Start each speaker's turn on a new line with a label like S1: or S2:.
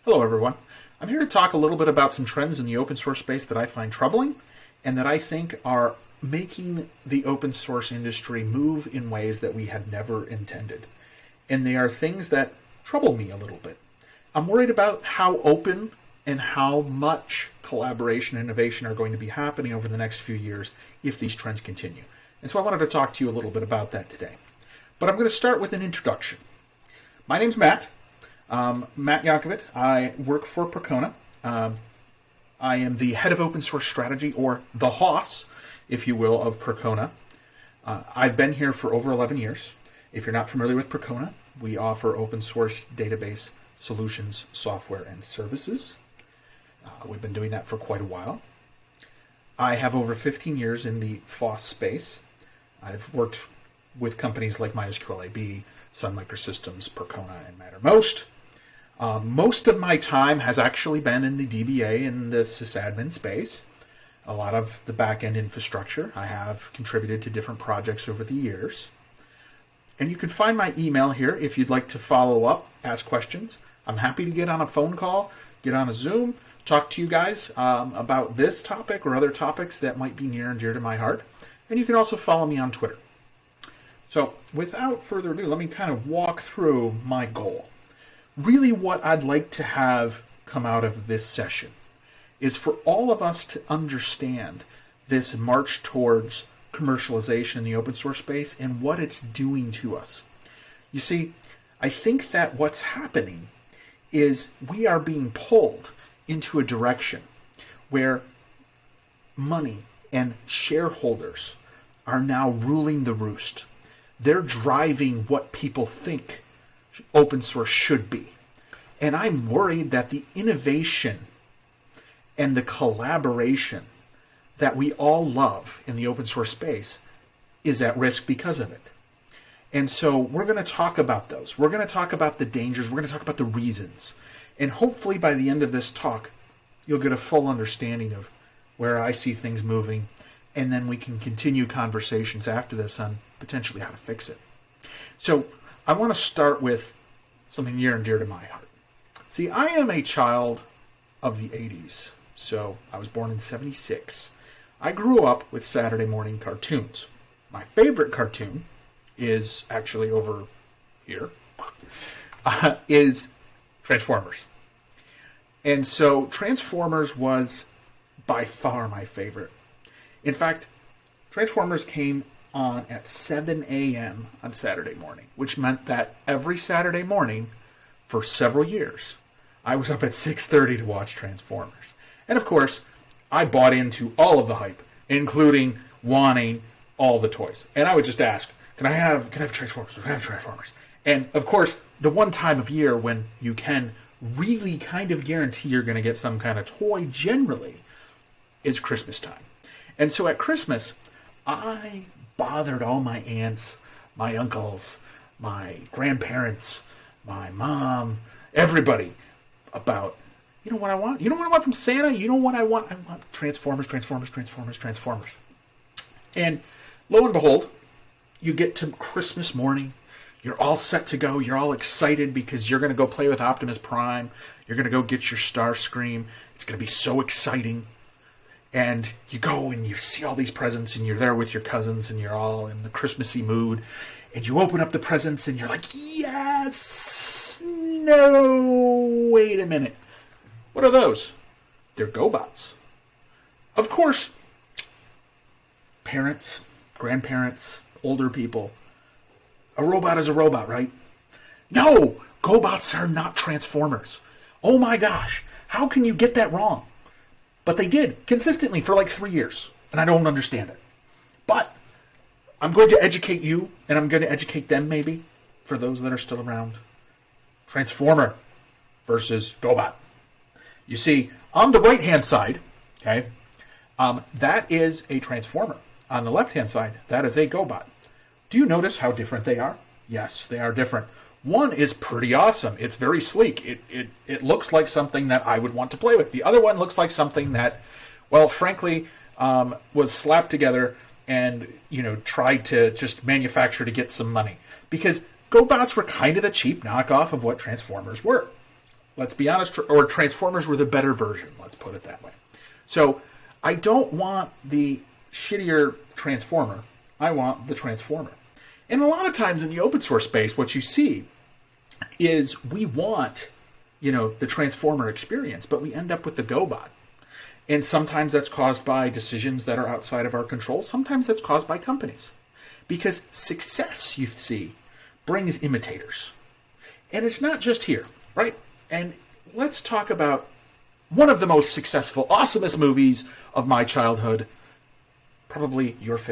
S1: Hello, everyone. I'm here to talk a little bit about some trends in the open source space that I find troubling and that I think are making the open source industry move in ways that we had never intended. And they are things that trouble me a little bit. I'm worried about how open and how much collaboration and innovation are going to be happening over the next few years if these trends continue. And so I wanted to talk to you a little bit about that today. But I'm going to start with an introduction. My name's Matt. Matt Yankovic. I work for Percona. I am the head of open source strategy, or the HOS, if you will, of Percona. I've been here for over 11 years. If you're not familiar with Percona, we offer open source database solutions, software, and services. We've been doing that for quite a while. I have over 15 years in the FOSS space. I've worked with companies like MySQLAB, Sun Microsystems, Percona, and Mattermost. Most of my time has actually been in the DBA and the sysadmin space. A lot of the back-end infrastructure. I have contributed to different projects over the years. And you can find my email here if you'd like to follow up, ask questions. I'm happy to get on a phone call, get on a Zoom, talk to you guys about this topic or other topics that might be near and dear to my heart. And you can also follow me on Twitter. So without further ado, let me kind of walk through my goal. Really what I'd like to have come out of this session is for all of us to understand this march towards commercialization in the open source space and what it's doing to us. You see, I think that what's happening is we are being pulled into a direction where money and shareholders are now ruling the roost. They're driving what people think open source should be. And I'm worried that the innovation and the collaboration that we all love in the open source space is at risk because of it. And so we're going to talk about those. We're going to talk about the dangers. We're going to talk about the reasons. And hopefully by the end of this talk, you'll get a full understanding of where I see things moving. And then we can continue conversations after this on potentially how to fix it. So I want to start with something near and dear to my heart. See, I am a child of the 80s. So I was born in 76. I grew up with Saturday morning cartoons. My favorite cartoon is actually over here, is Transformers. And so Transformers was by far my favorite. In fact, Transformers came on at 7 a.m. on Saturday morning, which meant that every Saturday morning for several years, I was up at 6:30 to watch Transformers. And of course, I bought into all of the hype, including wanting all the toys. And I would just ask, can I have Transformers? Can I have Transformers? And of course, the one time of year when you can really kind of guarantee you're going to get some kind of toy generally is Christmas time. And so at Christmas, I bothered all my aunts, my uncles, my grandparents, my mom, everybody about, you know what I want? You know what I want from Santa? You know what I want? I want Transformers, Transformers, Transformers, Transformers. And lo and behold, you get to Christmas morning. You're all set to go. You're all excited because you're going to go play with Optimus Prime. You're going to go get your Starscream. It's going to be so exciting. And you go and you see all these presents and you're there with your cousins and you're all in the Christmassy mood. And you open up the presents and you're like, yes! No! Wait a minute. What are those? They're GoBots. Of course, parents, grandparents, older people, a robot is a robot, right? No! GoBots are not Transformers. Oh my gosh, how can you get that wrong? But they did, consistently for like 3 years, and I don't understand it. But I'm going to educate you, and I'm going to educate them maybe, for those that are still around. Transformer versus GoBot. You see, on the right-hand side, okay, that is a Transformer. On the left-hand side, that is a GoBot. Do you notice how different they are? Yes, they are different. One is pretty awesome. It's very sleek. It looks like something that I would want to play with. The other one looks like something that, well, frankly, was slapped together and, tried to just manufacture to get some money. Because GoBots were kind of the cheap knockoff of what Transformers were. Let's be honest, or Transformers were the better version, let's put it that way. So I don't want the shittier Transformer. I want the Transformer. And a lot of times in the open source space, what you see is we want, the Transformer experience, but we end up with the GoBot. And sometimes that's caused by decisions that are outside of our control. Sometimes that's caused by companies. Because success, you see, brings imitators. And it's not just here, right? And let's talk about one of the most successful, awesomest movies of my childhood. Probably your favorite.